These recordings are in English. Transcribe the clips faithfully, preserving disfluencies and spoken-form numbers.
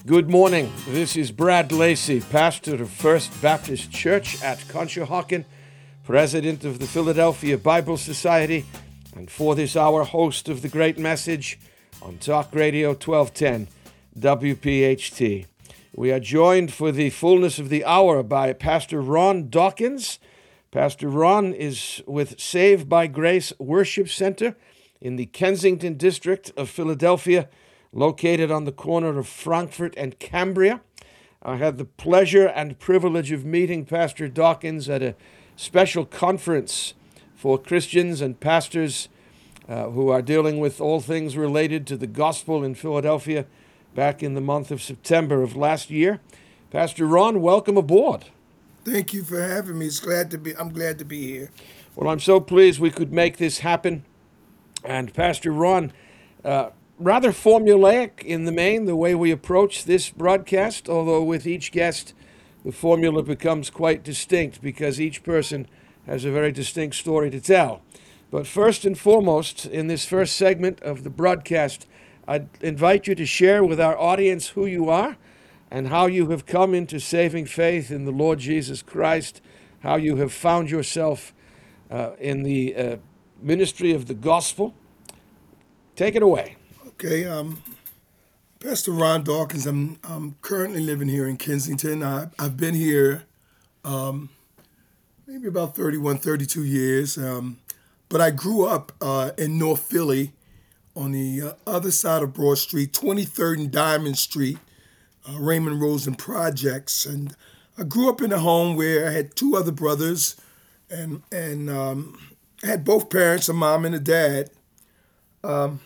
Good morning. This is Brad Lacey, pastor of First Baptist Church at Conshohocken, president of the Philadelphia Bible Society, and for this hour, host of the Great Message on Talk Radio twelve ten W P H T. We are joined for the fullness of the hour by Pastor Ron Dawkins. Pastor Ron is with Saved by Grace Worship Center in the Kensington district of Philadelphia, located on the corner of Frankfurt and Cambria. I had the pleasure and privilege of meeting Pastor Dawkins at a special conference for Christians and pastors uh, who are dealing with all things related to the gospel in Philadelphia back in the month of September of last year. Pastor Ron, welcome aboard. Thank you for having me. It's glad to be. I'm glad to be here. Well, I'm so pleased we could make this happen. And Pastor Ron, uh, rather formulaic in the main, the way we approach this broadcast, although with each guest, the formula becomes quite distinct because each person has a very distinct story to tell. But first and foremost, in this first segment of the broadcast, I'd invite you to share with our audience who you are and how you have come into saving faith in the Lord Jesus Christ, how you have found yourself uh, in the uh, ministry of the gospel. Take it away. Okay, um, Pastor Ron Dawkins. I'm I'm currently living here in Kensington. I, I've been here um, maybe about thirty-one, thirty-two years, um, but I grew up uh, in North Philly on the uh, other side of Broad Street, twenty-third and Diamond Street, uh, Raymond Rosen Projects. And I grew up in a home where I had two other brothers and, and um, I had both parents, a mom and a dad. Um,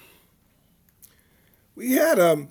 we had, um,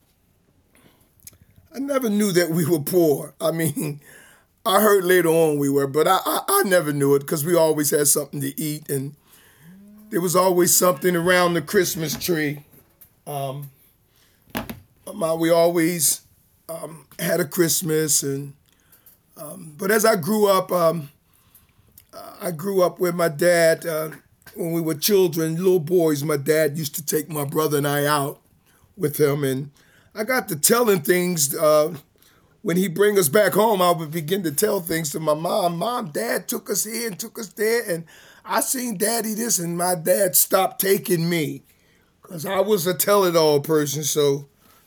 I never knew that we were poor. I mean, I heard later on we were, but I, I, I never knew it because we always had something to eat and there was always something around the Christmas tree. Um, my, we always um, had a Christmas, and um, but as I grew up, um, I grew up with my dad. Uh, when we were children, little boys, my dad used to take my brother and I out with him, and I got to telling things. Uh, when he bring us back home, I would begin to tell things to my mom. Mom, Dad took us here and took us there, and I seen Daddy this, and my dad stopped taking me because I was a tell-it-all person, so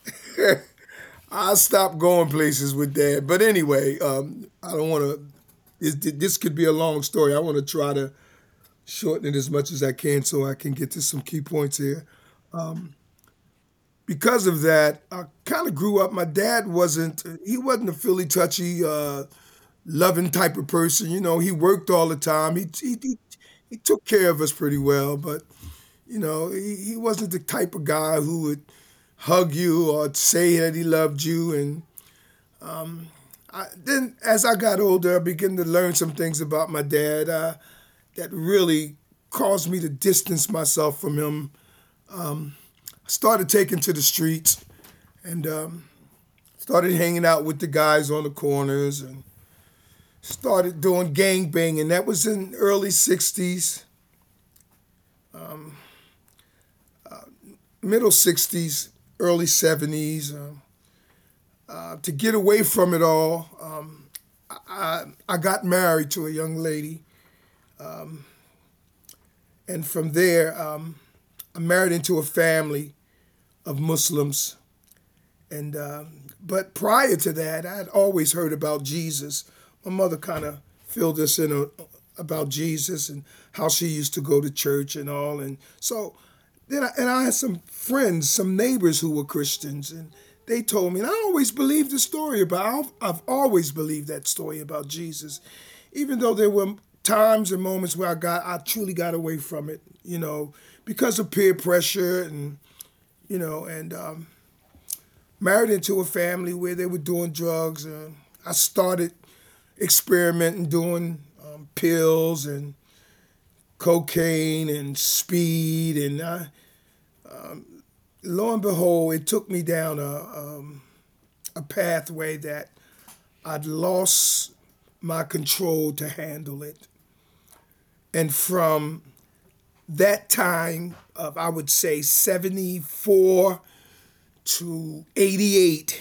I stopped going places with Dad. But anyway, um, I don't want to, this, this could be a long story. I want to try to shorten it as much as I can so I can get to some key points here. Um, because of that, I kind of grew up, my dad wasn't, he wasn't a Philly touchy, uh, loving type of person. You know, he worked all the time. He, he, he He took care of us pretty well, but, you know, he, he wasn't the type of guy who would hug you or say that he loved you. And um, I, then as I got older, I began to learn some things about my dad uh, that really caused me to distance myself from him. Um, I started taking to the streets and um, started hanging out with the guys on the corners and started doing gang banging. That was in early sixties, um, uh, middle sixties, early seventies. Uh, uh, to get away from it all, um, I, I got married to a young lady. Um, and from there, um, I married into a family of Muslims. And uh, but prior to that, I had always heard about Jesus. My mother kind of filled us in a, about Jesus and how she used to go to church and all. And so then I, and I had some friends, some neighbors who were Christians, and they told me, and I always believed the story about, I've, I've always believed that story about Jesus, even though there were times and moments where I got, I truly got away from it, you know, because of peer pressure and, you know, and um, married into a family where they were doing drugs. Uh, I started experimenting, doing um, pills and cocaine and speed, and I, um, lo and behold, it took me down a um, a pathway that I'd lost my control to handle it. And from that time of, I would say, seventy-four to eighty-eight,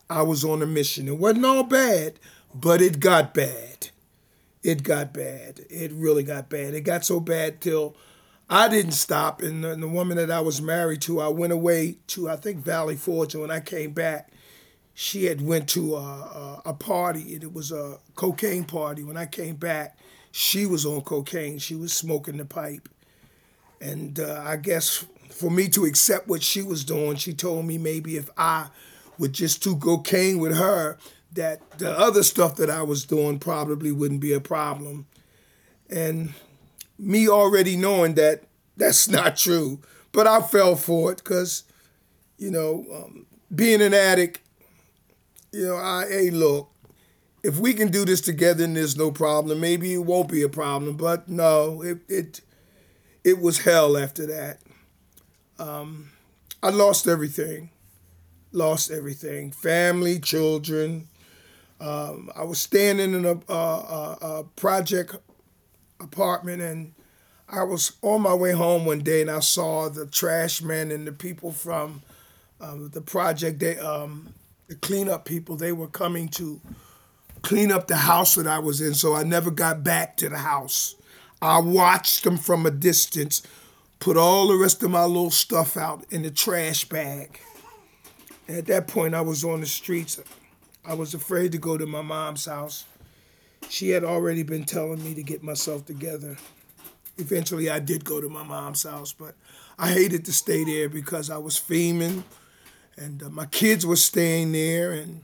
I was on a mission. It wasn't all bad, but it got bad. It got bad. It really got bad. It got so bad till I didn't stop. And the, the woman that I was married to, I went away to, I think, Valley Forge. And when I came back, she had went to a, a, a party. And it was a cocaine party. When I came back, she was on cocaine. She was smoking the pipe. And uh, I guess for me to accept what she was doing, she told me maybe if I would just do cocaine with her, that the other stuff that I was doing probably wouldn't be a problem. And me already knowing that that's not true, but I fell for it because, you know, um, being an addict, you know, I, hey, look, if we can do this together and there's no problem, maybe it won't be a problem. But no, it it, it was hell after that. Um, I lost everything, lost everything, family, children. Um, I was standing in a, a, a, a project apartment, and I was on my way home one day, and I saw the trash men and the people from um, the project, they, um, the cleanup people, they were coming to clean up the house that I was in, so I never got back to the house. I watched them from a distance, put all the rest of my little stuff out in the trash bag. And at that point, I was on the streets. I was afraid to go to my mom's house. She had already been telling me to get myself together. Eventually, I did go to my mom's house, but I hated to stay there because I was fiending, and uh, my kids were staying there, and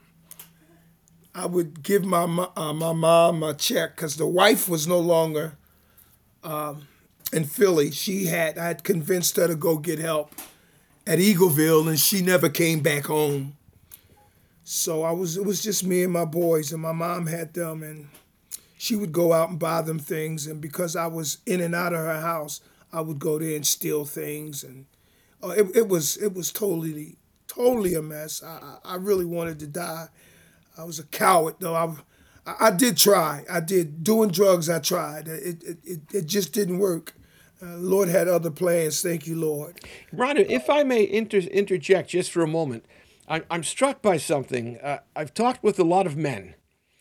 I would give my uh, my mom a check because the wife was no longer um, in Philly. She had I had convinced her to go get help at Eagleville, and she never came back home. So I was it was just me and my boys, and my mom had them, and she would go out and buy them things. And because I was in and out of her house, I would go there and steal things, and uh, it it was it was totally totally a mess. I I really wanted to die. I was a coward though. I I did try. I did doing drugs. I tried. It it it, it just didn't work. Uh, Lord had other plans. Thank you, Lord. Ron, if I may inter- interject just for a moment, I- I'm struck by something. Uh, I've talked with a lot of men,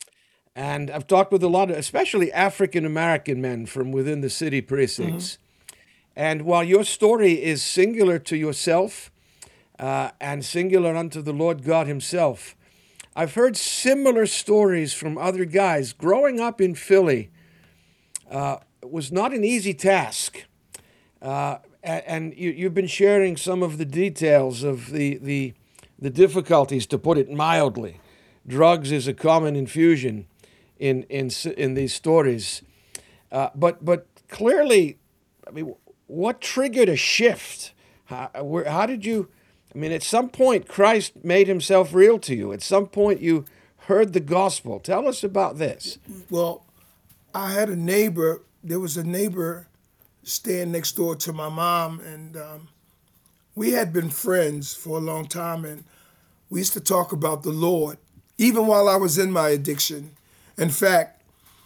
and I've talked with a lot of, especially African-American men from within the city precincts. Mm-hmm. And while your story is singular to yourself uh, and singular unto the Lord God himself, I've heard similar stories from other guys. Growing up in Philly uh, was not an easy task. Uh, and you, you've been sharing some of the details of the, the the difficulties, to put it mildly. Drugs is a common infusion in in in these stories, uh, but but clearly, I mean, what triggered a shift? How, where, how did you? I mean, at some point, Christ made himself real to you. At some point, you heard the gospel. Tell us about this. Well, I had a neighbor. There was a neighbor staying next door to my mom, and um, we had been friends for a long time, and we used to talk about the Lord, even while I was in my addiction. In fact,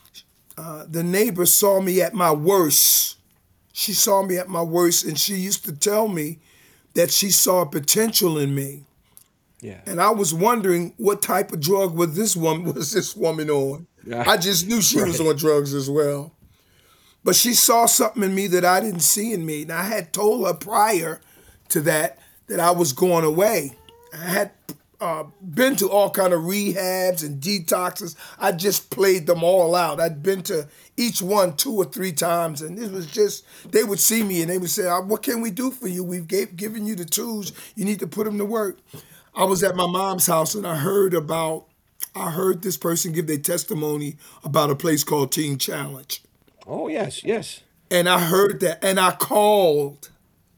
uh, the neighbor saw me at my worst. She saw me at my worst, and she used to tell me that she saw potential in me. Yeah. And I was wondering what type of drug was this woman was this woman on. Yeah. I just knew she right. was on drugs as well. But she saw something in me that I didn't see in me. And I had told her prior to that that I was going away. I had uh, been to all kind of rehabs and detoxes. I just played them all out. I'd been to each one two or three times. And it was just, they would see me and they would say, what can we do for you? We've gave, given you the tools. You need to put them to work. I was at my mom's house and I heard about, I heard this person give their testimony about a place called Teen Challenge. Oh, yes, yes. And I heard that, and I called,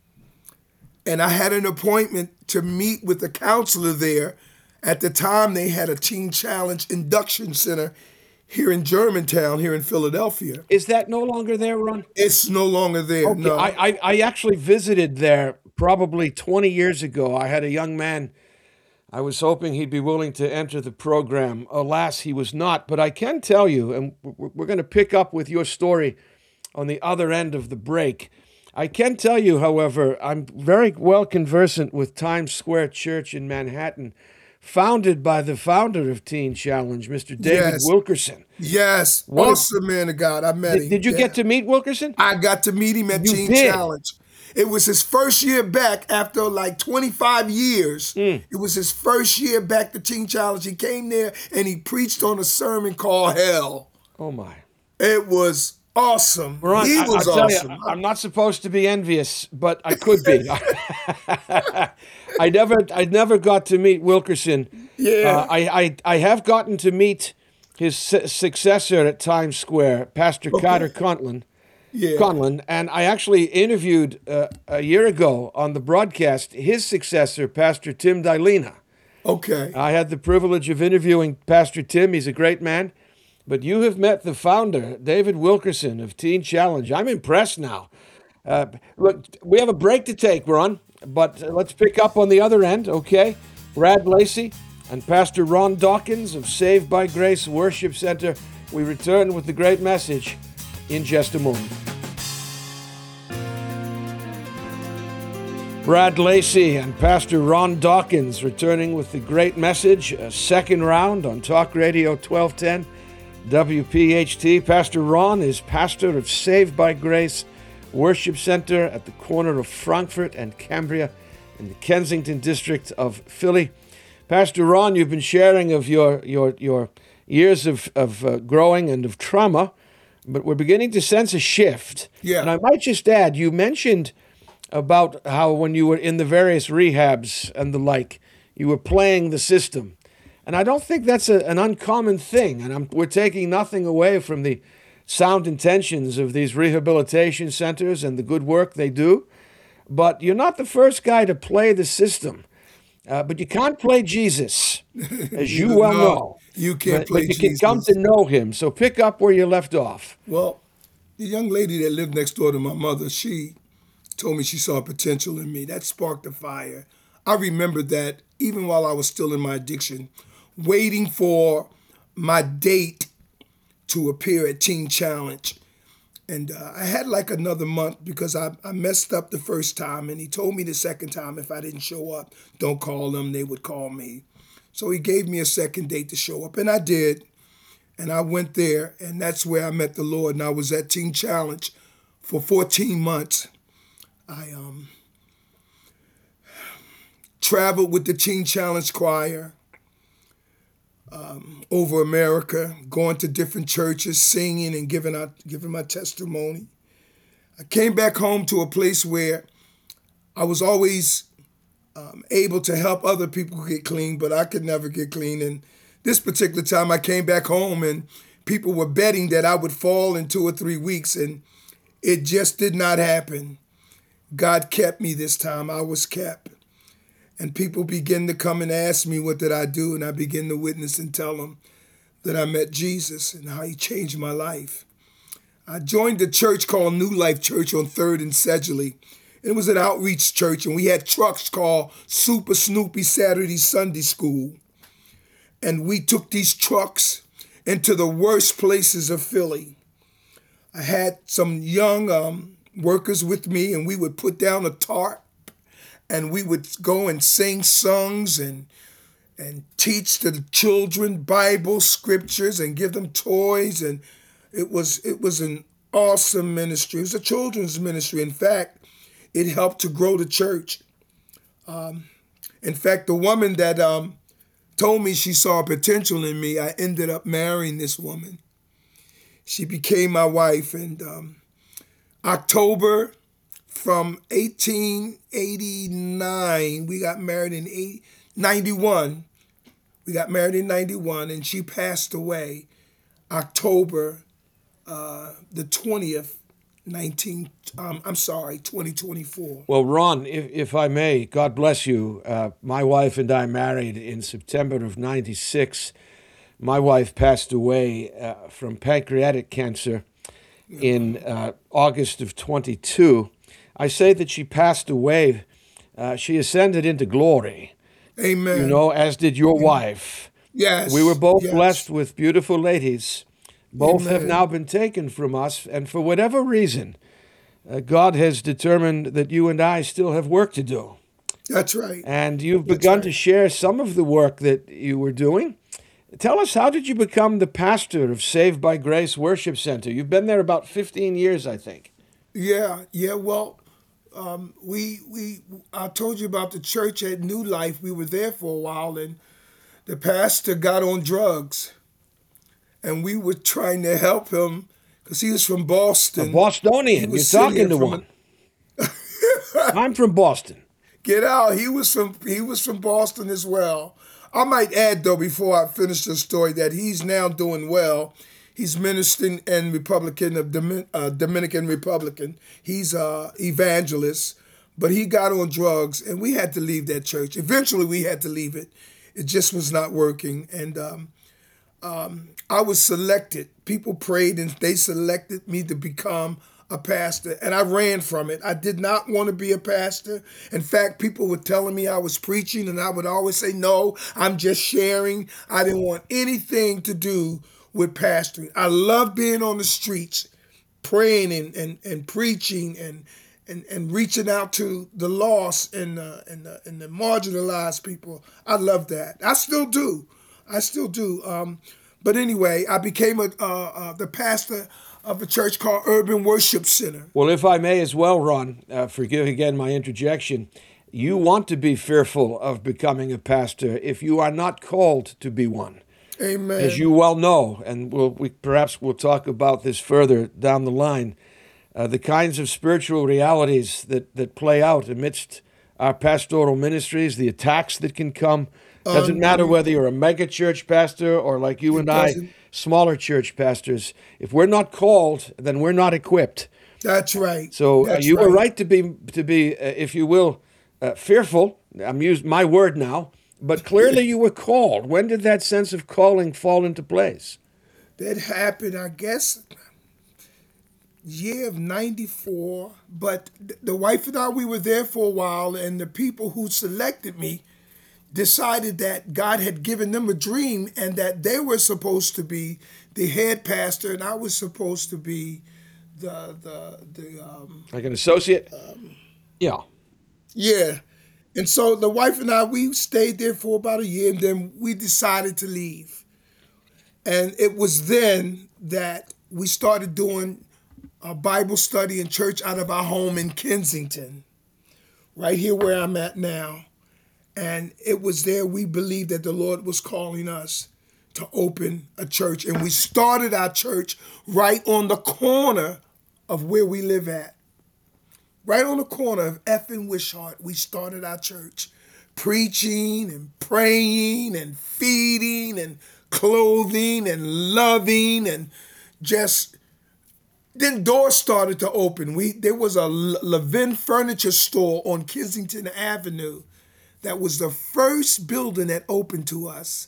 and I had an appointment to meet with a counselor there. At the time, they had a Teen Challenge induction center here in Germantown, here in Philadelphia. Is that no longer there, Ron? It's no longer there, okay. no. I, I, I actually visited there probably twenty years ago. I had a young man. I was hoping he'd be willing to enter the program. Alas, he was not. But I can tell you, and we're going to pick up with your story on the other end of the break. I can tell you, however, I'm very well conversant with Times Square Church in Manhattan, founded by the founder of Teen Challenge, Mister David Yes. Wilkerson. Yes. What a- Awesome man of God. I met Did, him. did you Yeah. get to meet Wilkerson? I got to meet him at You Teen did? Challenge. It was his first year back after like twenty-five years. Mm. It was his first year back to Teen Challenge. He came there and he preached on a sermon called Hell. Oh, my. It was awesome. Ron, he I, was I'll tell awesome. you, I- I'm not supposed to be envious, but I could be. I never, I never got to meet Wilkerson. Yeah. Uh, I, I, I have gotten to meet his su- successor at Times Square, Pastor Carter Conlon. yeah. Conlon, and I actually interviewed uh, a year ago on the broadcast his successor, Pastor Tim Dilena. Okay. I had the privilege of interviewing Pastor Tim. He's a great man. But you have met the founder, David Wilkerson of Teen Challenge. I'm impressed now. Uh, look, we have a break to take, Ron, but uh, let's pick up on the other end, okay? Brad Lacey and Pastor Ron Dawkins of Saved by Grace Worship Center. We return with the great message in just a moment. Brad Lacey and Pastor Ron Dawkins returning with the great message, a second round on Talk Radio twelve ten W P H T. Pastor Ron is pastor of Saved by Grace Worship Center at the corner of Frankfurt and Cambria in the Kensington district of Philly. Pastor Ron, you've been sharing of your your your years of, of uh, growing and of trauma, but we're beginning to sense a shift. Yeah. And I might just add, you mentioned about how when you were in the various rehabs and the like, you were playing the system. And I don't think that's a, an uncommon thing. And I'm, we're taking nothing away from the sound intentions of these rehabilitation centers and the good work they do. But you're not the first guy to play the system. Uh, but you can't play Jesus, as you well No, know. you can't but, play but you can Jesus. come to know him. So pick up where you left off. Well, the young lady that lived next door to my mother, she told me she saw potential in me. That sparked a fire. I remember that even while I was still in my addiction, waiting for my date to appear at Teen Challenge. And uh, I had like another month because I, I messed up the first time. And he told me the second time if I didn't show up, don't call them, they would call me. So he gave me a second date to show up. And I did. And I went there. And that's where I met the Lord. And I was at Teen Challenge for fourteen months. I um, traveled with the Teen Challenge Choir um, over America, going to different churches, singing and giving out, giving my testimony. I came back home to a place where I was always um, able to help other people get clean, but I could never get clean. And this particular time, I came back home and people were betting that I would fall in two or three weeks, and it just did not happen. God kept me this time. I was kept. And people begin to come and ask me, what did I do? And I begin to witness and tell them that I met Jesus and how he changed my life. I joined a church called New Life Church on third and Sedgley. It was an outreach church, and we had trucks called Super Snoopy Saturday Sunday School. And we took these trucks into the worst places of Philly. I had some young um, workers with me, and we would put down a tarp, and we would go and sing songs and and teach to the children Bible scriptures and give them toys. And it was it was an awesome ministry. It was a children's ministry. In fact, it helped to grow the church. Um, in fact, the woman that um, told me she saw potential in me, I ended up marrying this woman. She became my wife. And um, October from eighteen eighty-nine, we got married in ninety-one. We got married in ninety-one, and she passed away October uh, the twentieth, nineteen. Um, I'm sorry, twenty twenty-four. Well, Ron, if, if I may, God bless you. Uh, my wife and I married in September of ninety-six. My wife passed away uh, from pancreatic cancer in uh, August of twenty-two. I say that she passed away. Uh, she ascended into glory. Amen. You know, as did your wife. Yes. We were both yes. blessed with beautiful ladies. Both Amen. have now been taken from us, and for whatever reason, uh, God has determined that you and I still have work to do. That's right. and you've That's begun to right. share some of the work that you were doing. Tell us, how did you become the pastor of Saved by Grace Worship Center? You've been there about fifteen years, I think. Yeah, yeah. Well, um, we we I told you about the church at New Life. We were there for a while, and the pastor got on drugs, and we were trying to help him because he was from A Boston. He Bostonian, you're was sitting talking here to from one. a I'm from Boston. get out. He was from he was from Boston as well. I might add though before I finish the story that he's now doing well. He's ministering and Republican of Domin- uh, Dominican Republican. He's a evangelist, but he got on drugs, and we had to leave that church. Eventually, we had to leave it. It just was not working, and um, I was selected. People prayed and they selected me to become a pastor, and I ran from it. I did not want to be a pastor. In fact, people were telling me I was preaching, and I would always say, no, I'm just sharing. I didn't want anything to do with pastoring. I love being on the streets, praying and, and, and preaching and, and and reaching out to the lost and uh, and the, and the marginalized people. I love that. I still do. I still do. Um, but anyway, I became a uh, uh, the pastor of a church called Urban Worship Center. Well, if I may as well, Ron, uh, forgive again my interjection. You want to be fearful of becoming a pastor if you are not called to be one, Amen. as you well know, and we'll, we perhaps we'll talk about this further down the line. Uh, the kinds of spiritual realities that, that play out amidst our pastoral ministries, the attacks that can come. Doesn't matter whether you're a mega church pastor or like you It and I, doesn't. smaller church pastors. If we're not called, then we're not equipped. That's right. So uh, That's you were right. right to be, to be, uh, if you will, uh, fearful. I'm using my word now, but clearly you were called. When did that sense of calling fall into place? That happened, I guess, year of ninety-four. But th- the wife and I, we were there for a while, and the people who selected me decided that God had given them a dream and that they were supposed to be the head pastor, and I was supposed to be the the the um, Like an associate? Yeah. yeah. And so the wife and I, we stayed there for about a year, and then we decided to leave. And it was then that we started doing a Bible study and church out of our home in Kensington, right here where I'm at now. And it was there we believed that the Lord was calling us to open a church. And we started our church right on the corner of where we live at. Right on the corner of F and Wishart, we started our church, preaching and praying and feeding and clothing and loving, and just then doors started to open. We there was a Le- Levin furniture store on Kensington Avenue that was the first building that opened to us.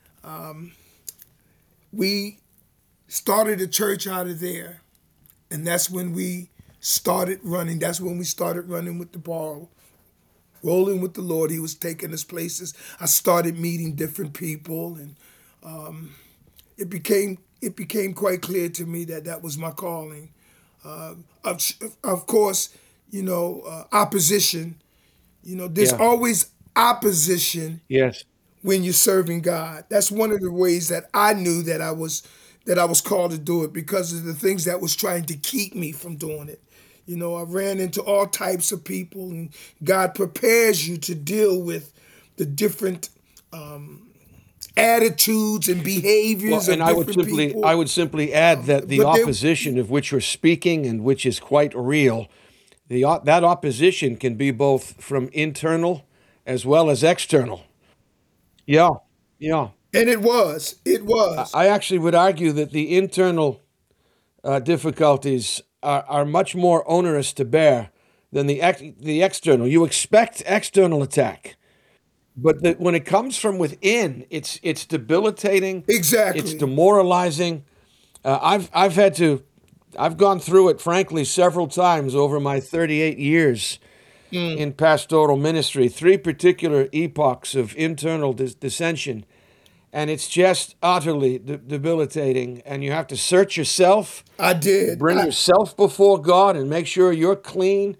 We started a church out of there, and that's when we started running. That's when we started running with the ball, rolling with the Lord. He was taking us places. I started meeting different people, and it became it became quite clear to me that that was my calling. Uh, of, of course, you know, uh, opposition. You know, there's Yeah. always opposition Yes. when you're serving God. That's one of the ways that I knew that I was that I was called to do it, because of the things that was trying to keep me from doing it. You know, I ran into all types of people, and God prepares you to deal with the different um, attitudes and Well, behaviors and of I would different simply, people. I would simply add that the But they, opposition of which you're speaking, and which is quite real, the o- that opposition can be both from internal as well as external. Yeah, yeah. and it was, it was. I actually would argue that the internal uh, difficulties are, are much more onerous to bear than the ex- the external. You expect external attack, but the, when it comes from within, it's it's debilitating, it's Exactly. demoralizing. Uh, I've I've had to, I've gone through it frankly several times over my thirty-eight years in pastoral ministry. Three particular epochs of internal dis- dissension, and it's just utterly de- debilitating. And you have to search yourself, I did. bring I, yourself before God, and make sure you're clean,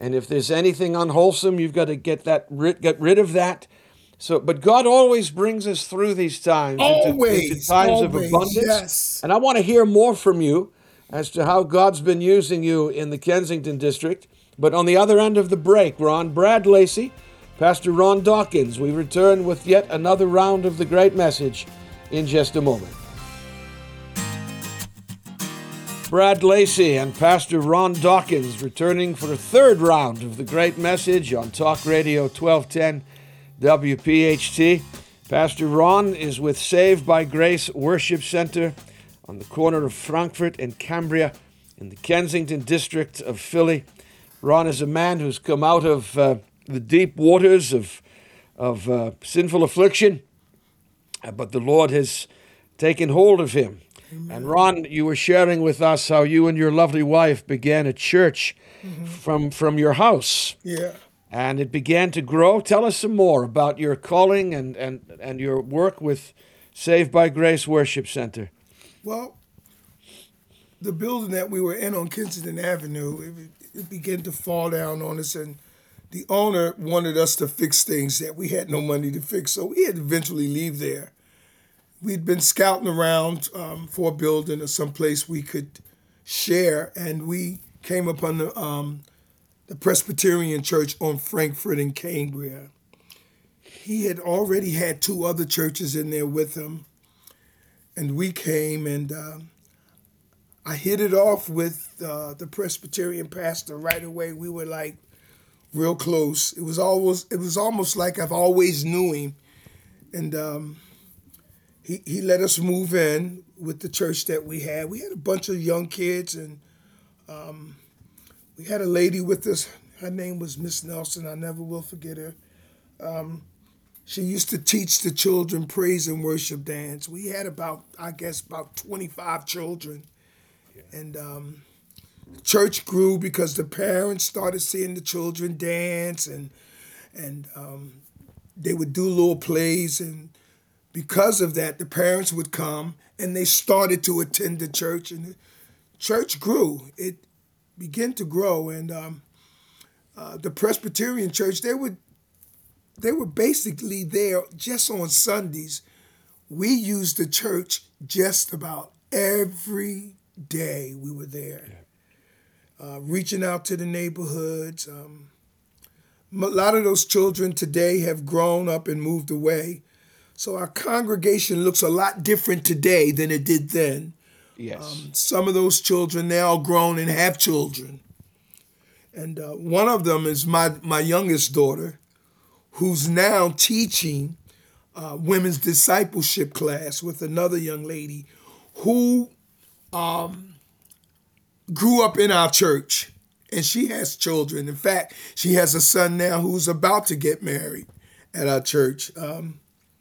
And if there's anything unwholesome, you've got to get that rid, get rid of that. So, but God always brings us through these times into, into Always, times of always, abundance. yes. And I want to hear more from you as to how God's been using you in the Kensington district. But on the other end of the break, Ron, Brad Lacey, Pastor Ron Dawkins. We return with yet another round of the great message in just a moment. Brad Lacey and Pastor Ron Dawkins returning for a third round of the great message on Talk Radio twelve ten W P H T. Pastor Ron is with Saved by Grace Worship Center on the corner of Frankfurt and Cambria in the Kensington district of Philly. Ron is a man who's come out of uh, the deep waters of, of uh, sinful affliction, but the Lord has taken hold of him. Amen. And Ron, you were sharing with us how you and your lovely wife began a church mm-hmm. from, from your house. Yeah. And it began to grow. Tell us some more about your calling and, and, and your work with Saved by Grace Worship Center. Well, the building that we were in on Kensington Avenue, it, it began to fall down on us, and the owner wanted us to fix things that we had no money to fix, so we had to eventually leave there. We'd been scouting around um, for a building or someplace we could share, and we came upon the, um, the Presbyterian Church on Frankfurt and Cambria. He had already had two other churches in there with him, and we came, and um, I hit it off with uh, the Presbyterian pastor right away. We were like real close. It was almost, it was almost like I've always knew him, and um, He he let us move in with the church that we had. We had a bunch of young kids, and um, we had a lady with us. Her name was Miss Nelson. I never will forget her. Um, she used to teach the children praise and worship dance. We had about, I guess, about twenty-five children. Yeah. And um, the church grew because the parents started seeing the children dance, and, and um, they would do little plays, and because of that, the parents would come and they started to attend the church, and the church grew. It began to grow, and um, uh, the Presbyterian Church, they would, they were basically there just on Sundays. We used the church just about every day. We were there, uh, reaching out to the neighborhoods. Um, a lot of those children today have grown up and moved away. So our congregation looks a lot different today than it did then. Yes. Um, some of those children now grown and have children. And uh, one of them is my, my youngest daughter, who's now teaching uh, women's discipleship class with another young lady who um, grew up in our church. And she has children. In fact, she has a son now who's about to get married at our church. Um,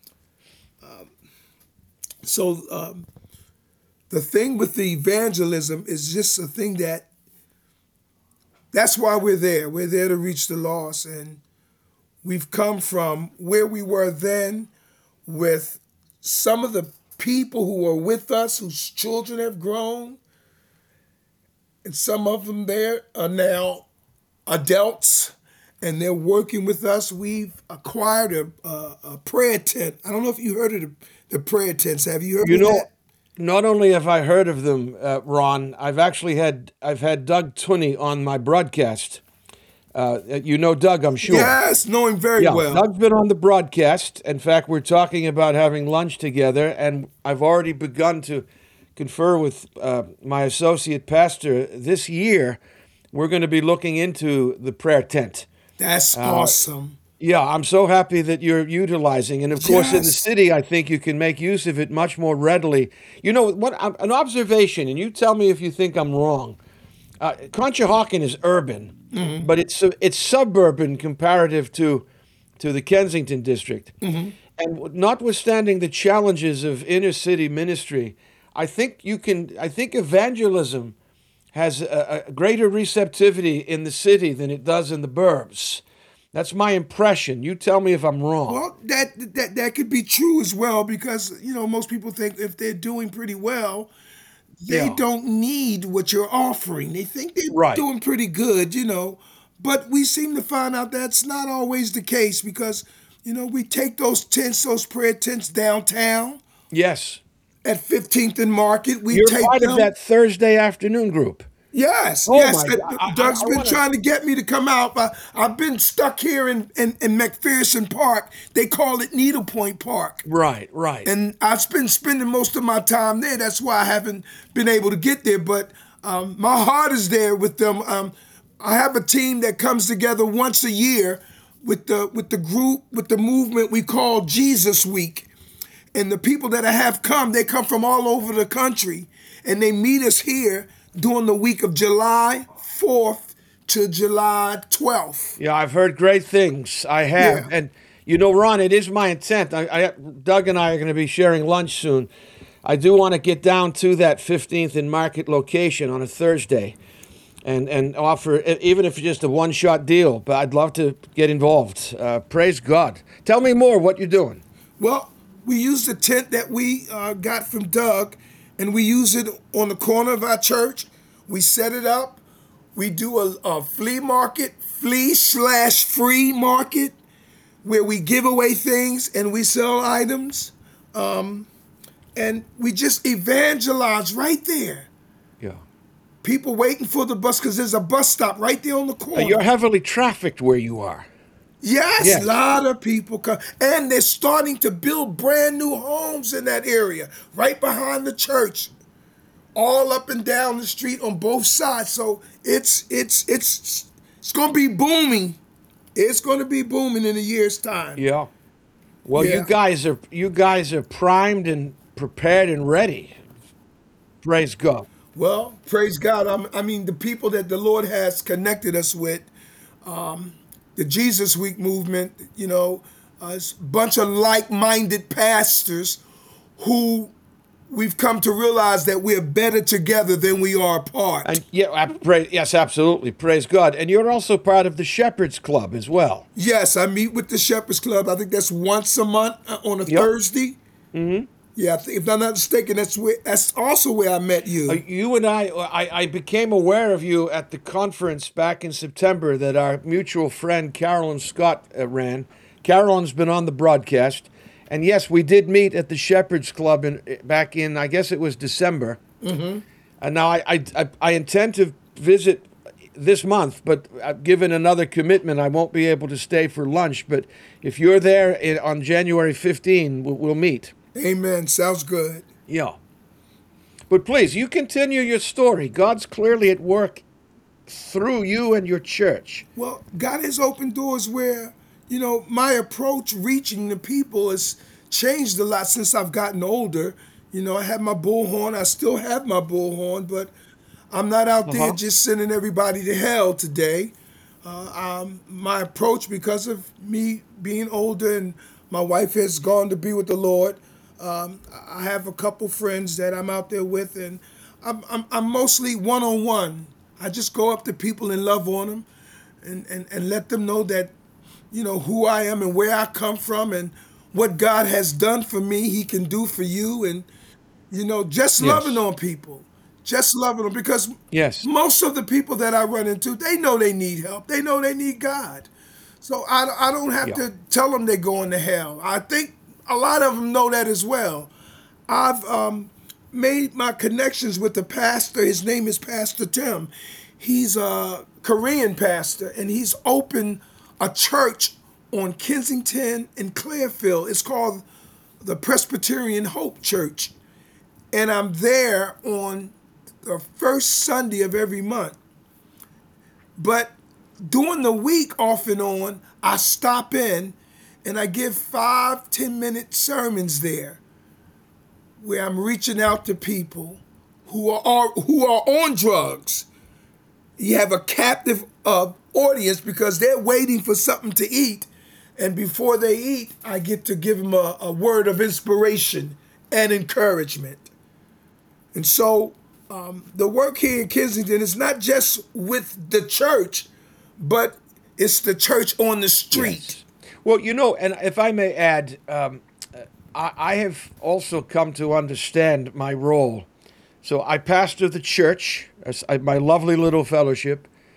So um, the thing with the evangelism is just a thing that, that's why we're there. We're there to reach the lost. And we've come from where we were then with some of the people who are with us, whose children have grown. And some of them there are now adults, and they're working with us. We've acquired a, a, a prayer tent. I don't know if you heard of the The prayer tents. Have you heard you of know, that? Not only have I heard of them, uh, Ron, I've actually had I've had Doug Tunney on my broadcast. Uh, you know Doug, I'm sure. Yes, know him very yeah, well. Doug's been on the broadcast. In fact, we're talking about having lunch together, and I've already begun to confer with uh, my associate pastor. This year, we're going to be looking into the prayer tent. That's uh, awesome. Yeah, I'm so happy that you're utilizing. And of course, Yes. in the city, I think you can make use of it much more readily. You know, what an observation, and you tell me if you think I'm wrong. Uh, Conshohocken is urban, mm-hmm. but it's it's suburban comparative to to the Kensington district. Mm-hmm. And notwithstanding the challenges of inner city ministry, I think you can. I think evangelism has a, a greater receptivity in the city than it does in the burbs. That's my impression. You tell me if I'm wrong. Well, that that that could be true as well, because you know most people think if they're doing pretty well, they Yeah. don't need what you're offering. They think they're Right. doing pretty good, you know. But we seem to find out that's not always the case because, you know, we take those tents, those prayer tents downtown Yes. at fifteenth and Market. We You're take part them. of that Thursday afternoon group. Yes, Oh yes. my Uh, God. I, I, Doug's I been wanna, trying to get me to come out. I, I've been stuck here in, in, in McPherson Park. They call it Needlepoint Park. right, right. And I've been spending most of my time there. That's why I haven't been able to get there. But um, my heart is there with them. Um, I have a team that comes together once a year with the with the group, with the movement we call Jesus Week. And the people that I have come, they come from all over the country. And they meet us here during the week of July fourth to July twelfth. Yeah, I've heard great things. I have. Yeah. And, you know, Ron, it is my intent. I, I, Doug and I are going to be sharing lunch soon. I do want to get down to that fifteenth and Market location on a Thursday and, and offer, even if it's just a one-shot deal, but I'd love to get involved. Uh, praise God. Tell me more what you're doing. Well, we use the tent that we uh, got from Doug, and we use it on the corner of our church. We set it up. We do a, a flea market, flea slash free market, where we give away things and we sell items. Um, and we just evangelize right there. Yeah. People waiting for the bus because there's a bus stop right there on the Uh, corner. You're heavily trafficked where you are. Yes, Yes. a lot of people come. And they're starting to build brand new homes in that area, right behind the church, all up and down the street on both sides. So it's it's it's it's gonna be booming. It's gonna be booming in a year's time. Yeah. Well, Yeah. you guys are you guys are primed and prepared and ready. Praise God. Well, praise God. I'm, I mean, the people that the Lord has connected us with, um, the Jesus Week movement, you know, uh, it's a bunch of like-minded pastors who we've come to realize that we're better together than we are apart. And yeah, I pray, yes, absolutely. Praise God. And you're also part of the Shepherds Club as well. Yes, I meet with the Shepherds Club. I think that's once a month uh, on a Yep. Thursday. Mm-hmm. Yeah, I think, if I'm not mistaken, that's where that's also where I met you. Uh, you and I, I, I became aware of you at the conference back in September that our mutual friend Carolyn Scott uh, ran. Carolyn's been on the broadcast. And yes, we did meet at the Shepherds Club in, back in, I guess it was December. Mm-hmm. And now I, I, I, I intend to visit this month, but I've given another commitment. I won't be able to stay for lunch. But if you're there in, on January fifteenth, we'll, we'll meet. Amen. Sounds good. Yeah. But please, you continue your story. God's clearly at work through you and your church. Well, God has opened doors where, you know, my approach reaching the people has changed a lot since I've gotten older. You know, I had my bullhorn. I still have my bullhorn, but I'm not out there Uh-huh. just sending everybody to hell today. Uh, um, my approach, because of me being older and my wife has gone to be with the Lord, um, I have a couple friends that I'm out there with, and I'm, I'm, I'm mostly one-on-one. I just go up to people and love on them and, and, and let them know that, you know, who I am and where I come from and what God has done for me, he can do for you. And, you know, just Yes. loving on people, just loving them, because Yes. most of the people that I run into, they know they need help. They know they need God. So I, I don't have Yeah. to tell them they're going to hell. I think a lot of them know that as well. I've um, made my connections with the pastor. His name is Pastor Tim. He's a Korean pastor, and he's opened a church on Kensington and Clearfield. It's called the Presbyterian Hope Church. And I'm there on the first Sunday of every month. But during the week, off and on, I stop in and I give five, ten minute sermons there where I'm reaching out to people who are who are on drugs. You have a captive uh, audience because they're waiting for something to eat. And before they eat, I get to give them a, a word of inspiration and encouragement. And so um, the work here in Kensington is not just with the church, but it's the church on the street. Yes. Well, you know, and if I may add, um, I, I have also come to understand my role. So I pastor the church, as I- my lovely little fellowship,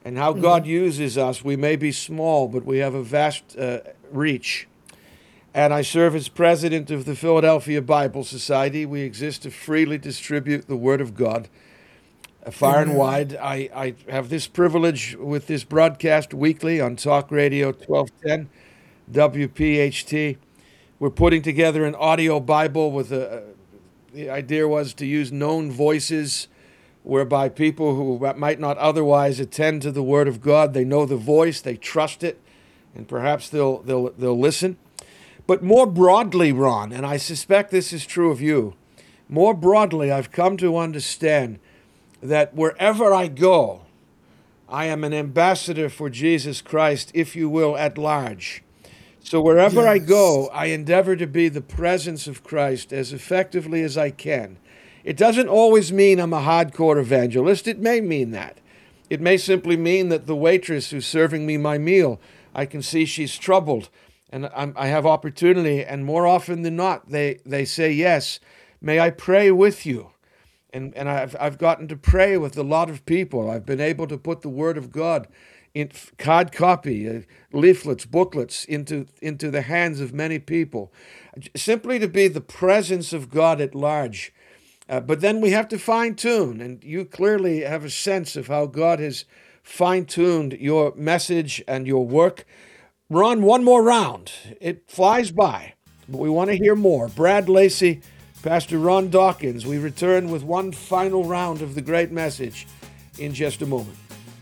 and how God uses us. We may be small, but we have a vast uh, reach. And I serve as president of the Philadelphia Bible Society. We exist to freely distribute the Word of God uh, far and wide. I, I have this privilege with this broadcast weekly on Talk Radio twelve ten W P H T. We're putting together an audio Bible with a, the idea was to use known voices, whereby people who might not otherwise attend to the Word of God, they know the voice, they trust it, and perhaps they'll they'll they'll listen. But more broadly, Ron, and I suspect this is true of you, more broadly, I've come to understand that wherever I go, I am an ambassador for Jesus Christ, if you will, at large. So wherever yes. I go, I endeavor to be the presence of Christ as effectively as I can. It doesn't always mean I'm a hardcore evangelist. It may mean that. It may simply mean that the waitress who's serving me my meal, I can see she's troubled, and I'm, I have opportunity, and more often than not, they, they say, yes, may I pray with you? And, and I've, I've gotten to pray with a lot of people. I've been able to put the Word of God in hard copy, uh, leaflets, booklets into, into the hands of many people, simply to be the presence of God at large. Uh, but then we have to fine-tune, and you clearly have a sense of how God has fine-tuned your message and your work. Ron, one more round. It flies by, but we want to hear more. Brad Lacey, Pastor Ron Dawkins, we return with one final round of the great message in just a moment.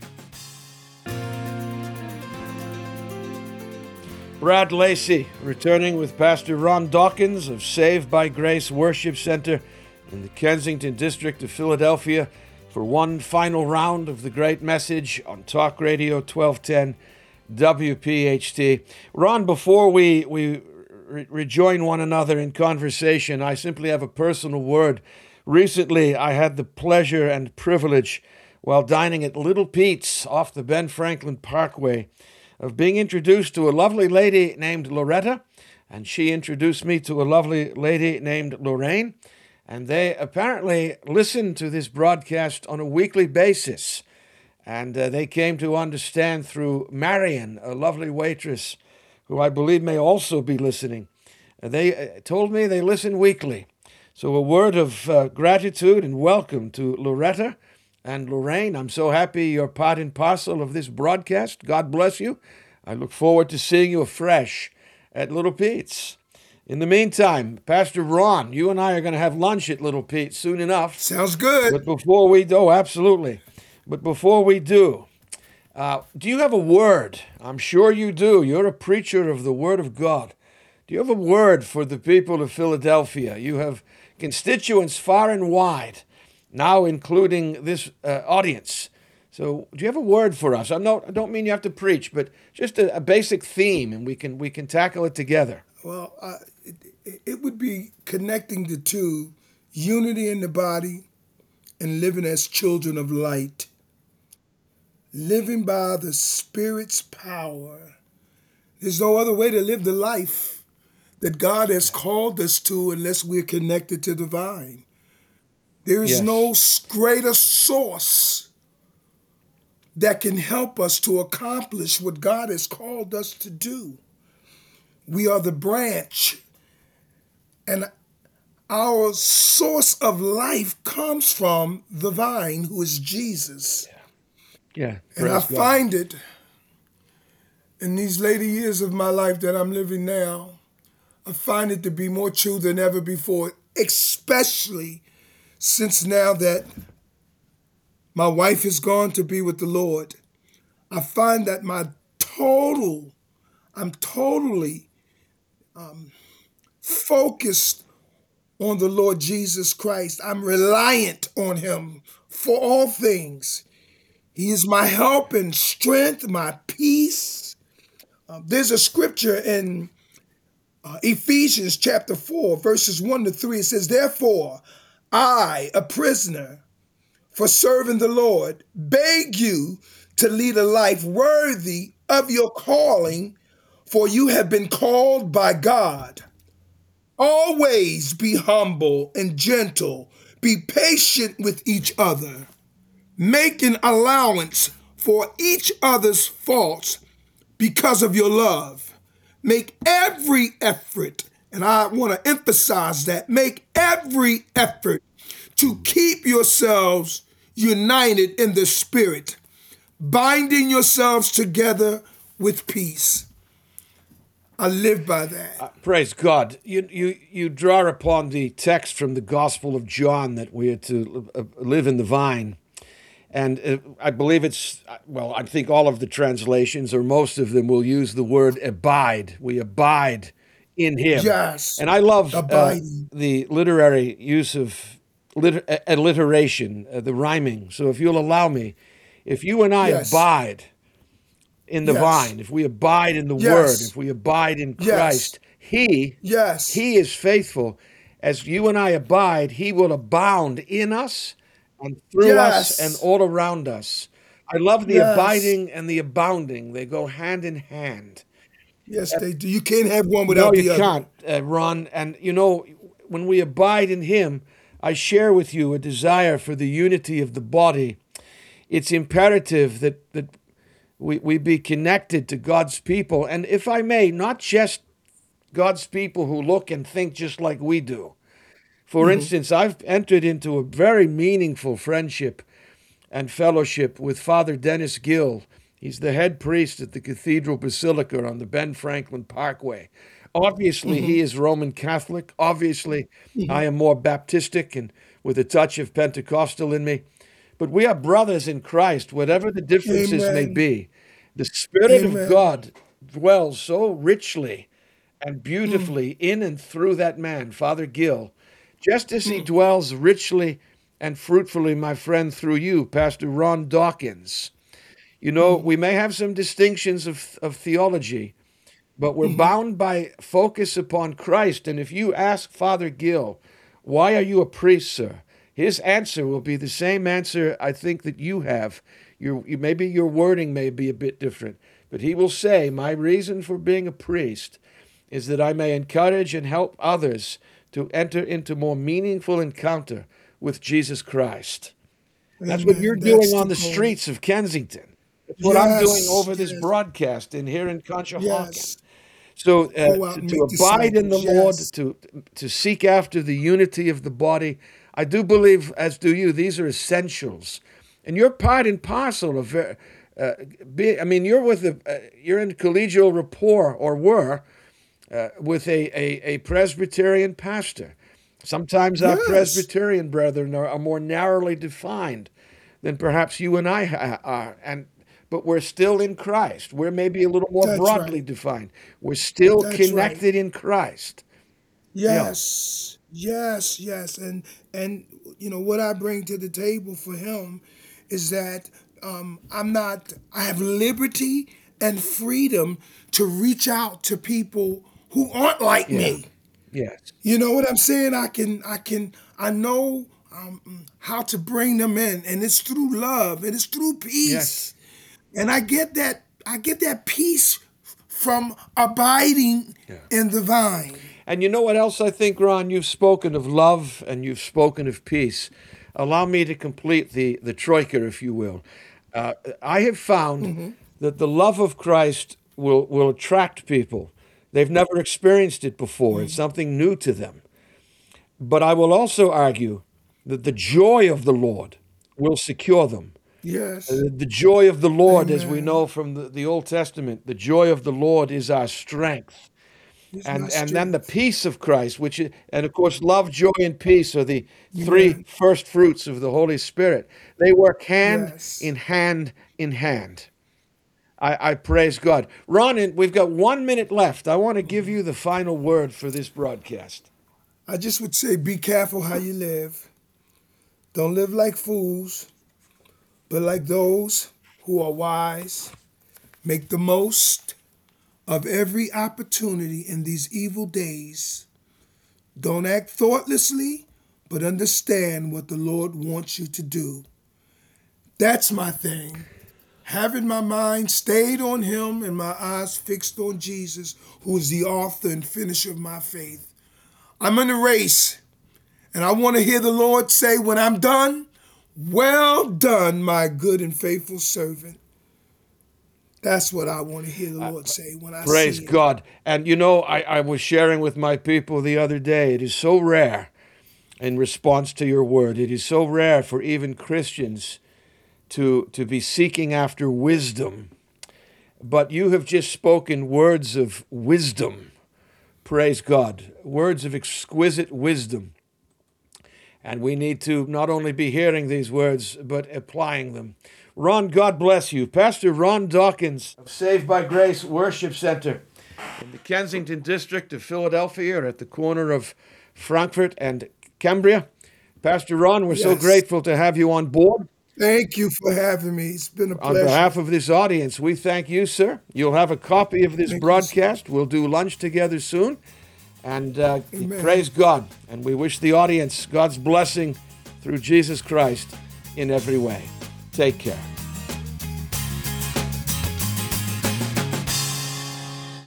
Brad Lacey, returning with Pastor Ron Dawkins of Saved by Grace Worship Center in the Kensington District of Philadelphia for one final round of the great message on Talk Radio twelve ten W P H T. Ron, before we, we re- rejoin one another in conversation, I simply have a personal word. Recently, I had the pleasure and privilege, while dining at Little Pete's off the Ben Franklin Parkway, of being introduced to a lovely lady named Loretta, and she introduced me to a lovely lady named Lorraine, and they apparently listen to this broadcast on a weekly basis, and uh, they came to understand through Marion, a lovely waitress, who I believe may also be listening. Uh, they uh, told me they listen weekly. So a word of uh, gratitude and welcome to Loretta and Lorraine. I'm so happy you're part and parcel of this broadcast. God bless you. I look forward to seeing you afresh at Little Pete's. In the meantime, Pastor Ron, you and I are going to have lunch at Little Pete's soon enough. Sounds good. But before we do, oh, absolutely. But before we do, uh, do you have a word? I'm sure you do. You're a preacher of the Word of God. Do you have a word for the people of Philadelphia? You have constituents far and wide, now including this uh, audience. So do you have a word for us? I'm not, I don't mean you have to preach, but just a, a basic theme, and we can we can tackle it together. Well, uh, it, it would be connecting the two, unity in the body and living as children of light. Living by the Spirit's power. There's no other way to live the life that God has called us to unless we're connected to the vine. There is yes. no greater source that can help us to accomplish what God has called us to do. We are the branch, and our source of life comes from the vine, who is Jesus. Yeah, yeah. And I God. find it in these later years of my life that I'm living now, I find it to be more true than ever before, especially since now that my wife has gone to be with the Lord. I find that my total, I'm totally um, focused on the Lord Jesus Christ. I'm reliant on him for all things. He is my help and strength, my peace. Uh, there's a scripture in uh, Ephesians chapter four, verses one to three. It says, therefore, I, a prisoner for serving the Lord, beg you to lead a life worthy of your calling, for you have been called by God. Always be humble and gentle. Be patient with each other, making allowance for each other's faults because of your love. Make every effort, and I want to emphasize that, make every effort to keep yourselves united in the Spirit, binding yourselves together with peace. I live by that. Uh, praise God. You, you, you draw upon the text from the Gospel of John that we are to uh, live in the vine. And uh, I believe it's, well, I think all of the translations, or most of them, will use the word abide. We abide in him. Yes. And I love uh, Abiding. the literary use of lit- uh, alliteration, uh, the rhyming. So if you'll allow me, if you and I Yes. abide in the Yes. vine, if we abide in the Yes. word, if we abide in Yes. Christ, he, Yes. he is faithful. As you and I abide, he will abound in us and through Yes. us and all around us. I love the Yes. abiding and the abounding. They go hand in hand. Yes, they do. You can't have one without No, you the other. can't, uh, Ron. And you know, when we abide in him, I share with you a desire for the unity of the body. It's imperative that, that we, we be connected to God's people. And if I may, not just God's people who look and think just like we do. For instance, I've entered into a very meaningful friendship and fellowship with Father Dennis Gill. He's the head priest at the Cathedral Basilica on the Ben Franklin Parkway. Obviously, he is Roman Catholic. Obviously, I am more Baptistic and with a touch of Pentecostal in me. But we are brothers in Christ, whatever the differences may Amen. be. The Spirit of Amen. God dwells so richly and beautifully in and through that man, Father Gill, just as he dwells richly and fruitfully, my friend, through you, Pastor Ron Dawkins. You know, we may have some distinctions of, of theology, but we're bound by focus upon Christ. And if you ask Father Gill, why are you a priest, sir? His answer will be the same answer I think that you have. Your, you, maybe your wording may be a bit different, but he will say, my reason for being a priest is that I may encourage and help others to enter into more meaningful encounter with Jesus Christ. That's what Amen. you're That's doing on the the call. streets of Kensington. That's what I'm doing Yes. over this Yes. broadcast in here in Conshohocken. Yes. So uh, Go out to, and to make abide in the disciples. Lord, Yes. to to seek after the unity of the body, I do believe, as do you, these are essentials, and you're part and parcel of. Uh, uh, be, I mean, you're with a, uh, you're in collegial rapport, or were, uh, with a, a a Presbyterian pastor. Sometimes our Yes. Presbyterian brethren are, are more narrowly defined than perhaps you and I ha- are, and but we're still in Christ. We're maybe a little more That's broadly right. defined. We're still That's right. connected in Christ. Yeah. Yes. Yes, yes. And and you know what I bring to the table for him is that um, I'm not I have liberty and freedom to reach out to people who aren't like Yeah. me. Yes. You know what I'm saying? I can, I can, I know um, how to bring them in, and it's through love, and it's through peace, Yes. and I get that, I get that peace from abiding Yeah. in the vine. And you know what else I think, Ron? You've spoken of love and you've spoken of peace. Allow me to complete the, the troika, if you will. Uh, I have found that the love of Christ will, will attract people. They've never experienced it before. It's something new to them. But I will also argue that the joy of the Lord will secure them. Yes, Uh, The joy of the Lord, as we Amen. know from the, the Old Testament, the joy of the Lord is our strength. It's my And and then the strength. peace of Christ, which is, and of course, love, joy, and peace are the three Amen. first fruits of the Holy Spirit. They work hand Yes. in hand in hand. I, I praise God. Ron, and we've got one minute left. I want to give you the final word for this broadcast. I just would say, be careful how you live. Don't live like fools, but like those who are wise. Make the most of every opportunity in these evil days. Don't act thoughtlessly, but understand what the Lord wants you to do. That's my thing. Having my mind stayed on Him and my eyes fixed on Jesus, who is the author and finisher of my faith. I'm in a race, and I want to hear the Lord say when I'm done, well done, my good and faithful servant. That's what I want to hear the Lord say when I Praise see it. God. And you know, I, I was sharing with my people the other day, it is so rare in response to your word. It is so rare for even Christians to, to be seeking after wisdom. But you have just spoken words of wisdom. Praise God. Words of exquisite wisdom. And we need to not only be hearing these words, but applying them. Ron, God bless you. Pastor Ron Dawkins of Saved by Grace Worship Center in the Kensington district of Philadelphia at the corner of Frankfurt and Cambria. Pastor Ron, we're so Yes. grateful to have you on board. Thank you for having me. It's been a On pleasure. behalf of this audience, we thank you, sir. You'll have a copy of this Thank you, broadcast. We'll do lunch together soon. And uh, Amen. praise God. And we wish the audience God's blessing through Jesus Christ in every way. Take care.